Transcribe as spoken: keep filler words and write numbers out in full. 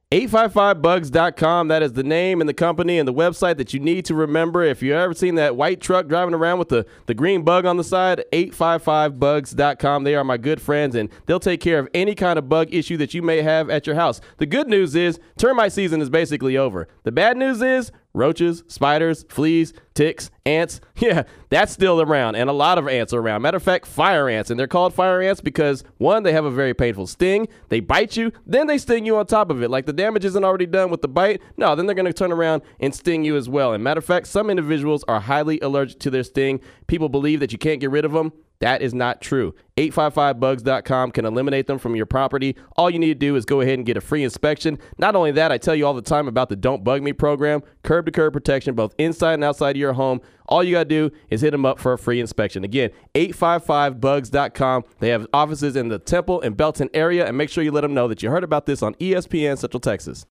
eight five five bugs dot com. That is the name and the company and the website that you need to remember. If you've ever seen that white truck driving around with the, the green bug on the side, eight five five bugs dot com. They are my good friends, and they'll take care of any kind of bug issue that you may have at your house. The good news is termite season is basically over. The bad news is roaches, spiders, fleas, ticks, ants. Yeah, that's still around, and a lot of ants are around. Matter of fact, fire ants, and they're called fire ants because, one, they have a very painful sting. They bite you, then they sting you on top of it. Like the damage isn't already done with the bite. No, then they're going to turn around and sting you as well. And matter of fact, some individuals are highly allergic to their sting. People believe that you can't get rid of them. That is not true. eight five five bugs dot com can eliminate them from your property. All you need to do is go ahead and get a free inspection. Not only that, I tell you all the time about the Don't Bug Me program, curb-to-curb protection, both inside and outside of your home. All you got to do is hit them up for a free inspection. Again, eight five five bugs dot com. They have offices in the Temple and Belton area, and make sure you let them know that you heard about this on E S P N Central Texas.